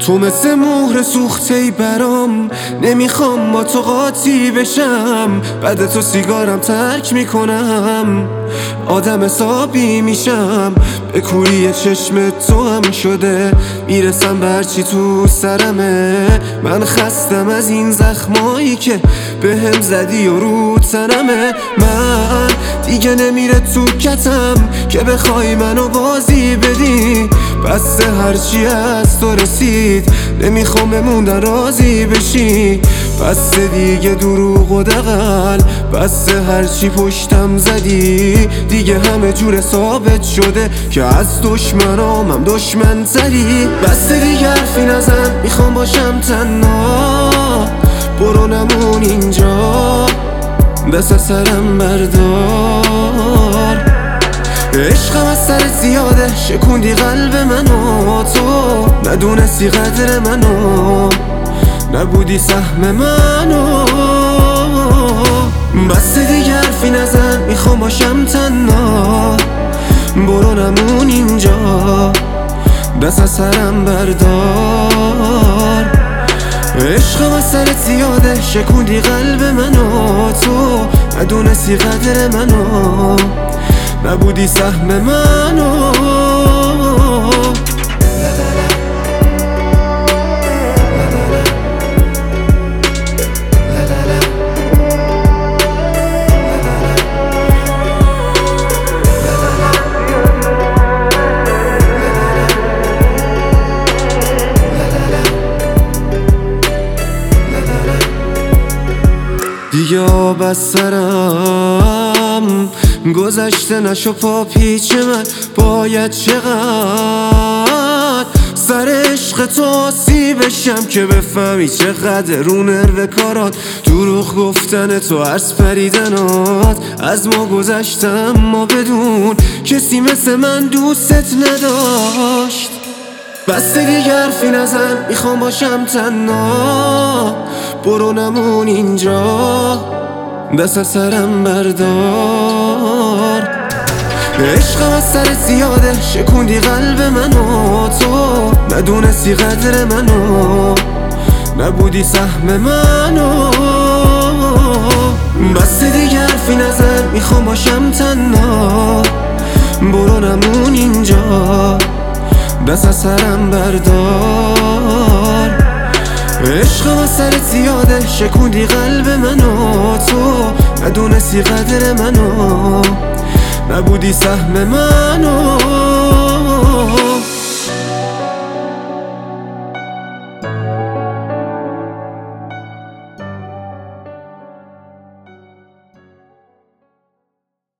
تو مثل مهر سوخته‌ای برام، نمیخوام با تو قاطی بشم. بعد تو سیگارم ترک میکنم، آدم حسابی میشم. به کوری چشم تو هم شده میرسم به هرچی تو سرمه. من خستم از این زخمایی که به هم زدی و رو تنمه. من دیگه نمیره تو کتم که بخوای منو بازی بدی. بسته هرچی از تو رسید، نمیخوام بموندن راضی بشی. بسته دیگه دروغ و دغل، بسته هرچی پشتم زدی. دیگه همه جور ثابت شده که از دشمنامم دشمن تری. بسته دیگه حرفی نزن، میخوام باشم تنها. برو نمون اینجا، دست سرم بردار. عشقم از سر زیاده، شکوندی قلب منو. تو ندونستی قدر منو، نبودی سهم منو. بسته دیگه حرفی نزن، میخوام باشم تنها. برو نمون اینجا، دست از سرم بردار. عشقم از سرت زیاده، شکوندی قلب منو. تو ندونستی قدر منو، نبودی سهم منو. دیگه آب از سرم گذشته نشو پا پیچ من. باید چقدر سر عشق تو آسی بشم که بفهمی چقدر رو نرو کارات. دروغ گفتن تو، عرض پریدنات از ما گذشتم، ما بدون کسی مثل من دوستت نداشت. بسته دیگه حرفی نزن، میخوام باشم تنها. برو نمون اینجا، دست از سرم بردار. عشقم از سرت زیاده، شکوندی قلب منو. تو ندونستی قدر منو، نبودی سهم منو. بسته دیگه حرفی نزن، میخوام باشم تنها. برو نمون اینجا، دست از سرم بردار. عشقم از سرت زیاده، شکوندی قلب منو. تو ندونستی قدر منو، نبودی سهم منو.